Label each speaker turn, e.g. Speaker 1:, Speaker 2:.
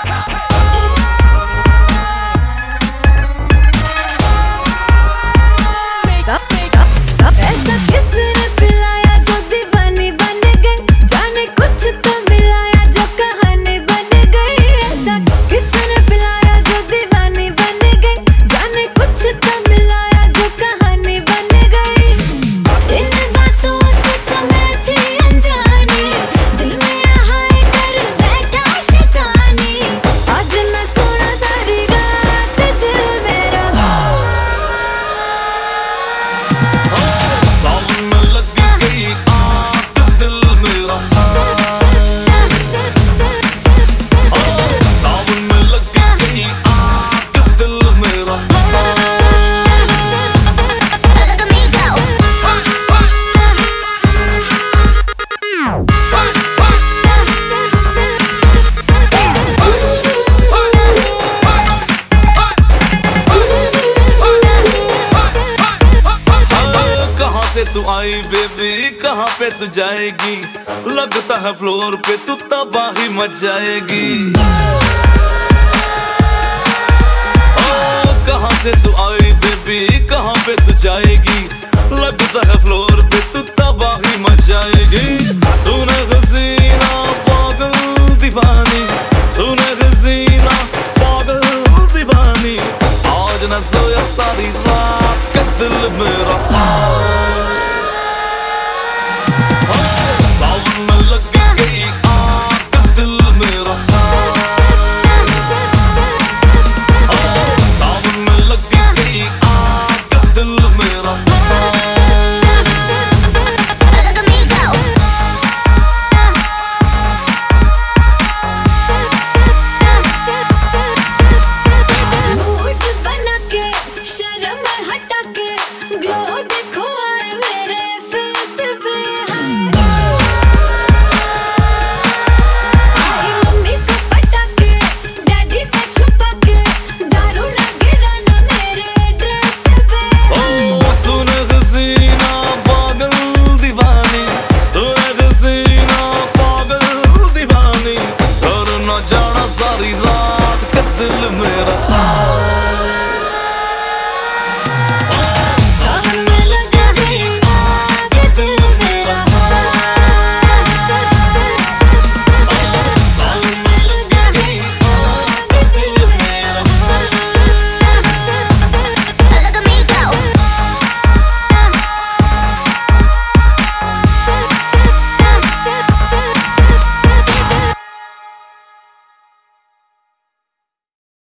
Speaker 1: ऐसा किसने पिलाया जो दीवानी बन गई, जाने कुछ तो मिलाया जो कहानी बन गई। ऐसा किसने पिलाया जो दीवानी बन गई, जाने कुछ तो मिलाया जो कहानी बन गई। इन बातों से तो मैं थी अनजानी, दिल में हाय कर बैठा शैतानी। आज न सोना सारी रात दिल मेरा
Speaker 2: तू आई बेबी, कहाँ पे तू जाएगी? लगता है फ्लोर पे तू तबाही मच जाएगी। कहाँ से तू आई बेबी, कहाँ पे तू जाएगी?